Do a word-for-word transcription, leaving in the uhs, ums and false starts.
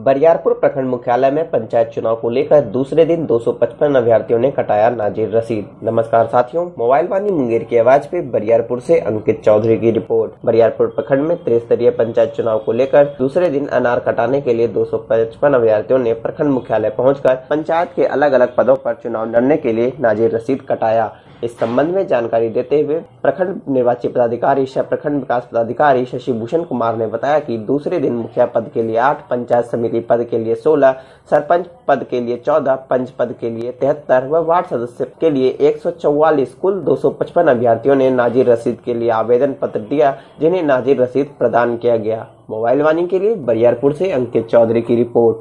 बरियारपुर प्रखंड मुख्यालय में पंचायत चुनाव को लेकर दूसरे दिन दो सौ पचपन अभ्यर्थियों ने कटाया नाजिर रसीद। नमस्कार साथियों, मोबाइल वाणी मुंगेर की आवाज पे बरियारपुर से अंकित चौधरी की रिपोर्ट। बरियारपुर प्रखंड में त्रिस्तरीय पंचायत चुनाव को लेकर दूसरे दिन अनार कटाने के लिए दो सौ पचपन अभ्यर्थियों ने प्रखंड मुख्यालय पहुंचकर पंचायत के अलग अलग पदों पर चुनाव लड़ने के लिए नाजिर रसीद कटाया। इस संबंध में जानकारी देते हुए प्रखंड निर्वाची पदाधिकारी सह प्रखंड विकास पदाधिकारी शशि भूषण कुमार ने बताया कि दूसरे दिन मुखिया पद के लिए आठ, पंचायत समिति पद के लिए सोलह, सरपंच पद के लिए चौदह, पंच पद के लिए तिहत्तर व वार्ड सदस्य के लिए एक सौ चौवालीस कुल दो सौ पचपन अभ्यर्थियों ने नाजिर रसीद के लिए आवेदन पत्र दिया, जिन्हें नाजिर रसीद प्रदान किया गया। मोबाइल वाणी के लिए बरियारपुर से अंकित चौधरी की रिपोर्ट।